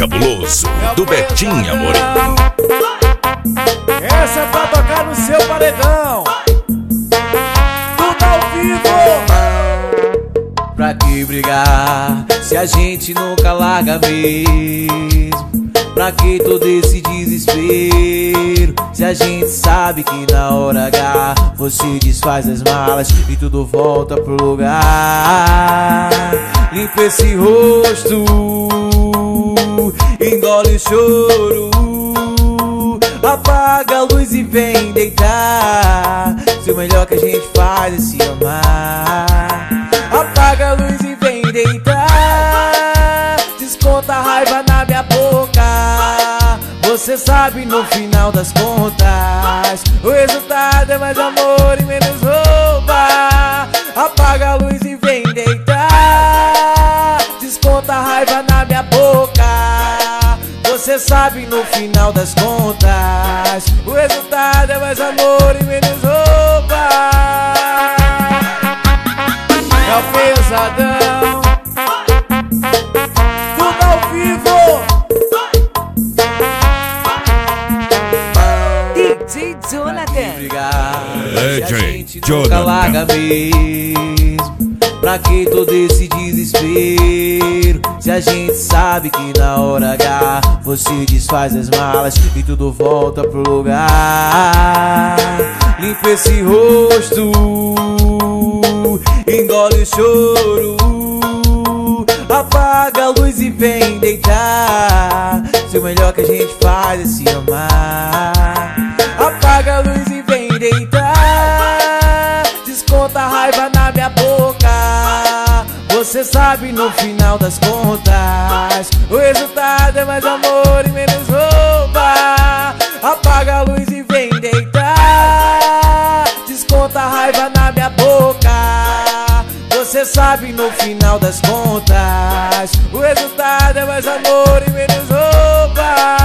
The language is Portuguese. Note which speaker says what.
Speaker 1: cabuloso do Betinho Amorim.
Speaker 2: Essa é pra tocar no seu paredão. Tudo ao vivo. Pra que brigar se a gente nunca larga mesmo? Pra que todo esse desespero se a gente sabe que na hora H você desfaz as malas e tudo volta pro lugar? Limpa esse rosto, engole o choro, apaga a luz e vem deitar. Se o melhor que a gente faz é se amar. Apaga a luz e vem deitar. Desconta a raiva na minha boca. Você sabe no final das contas o resultado é mais amor e menos roupa. Apaga a luz e vem deitar. Desconta a raiva na minha boca. Você sabe no final das contas o resultado é mais amor e menos roupa. É o pesadão. Tudo ao vivo.
Speaker 3: DJ Jonathan.
Speaker 1: Legend
Speaker 2: Nunca larga
Speaker 1: Jonathan.
Speaker 2: mesmo. Pra que todo esse desespero se a gente sabe que na hora H você desfaz as malas e tudo volta pro lugar? Limpa esse rosto, engole o choro, apaga a luz e vem deitar. Se o melhor que a gente faz é se amar. Apaga a luz e vem deitar. Desconta a raiva na minha boca. Você sabe no final das contas o resultado é mais amor e menos roupa. Apaga a luz e vem deitar. Desconta a raiva na minha boca. Você sabe no final das contas o resultado é mais amor e menos roupa.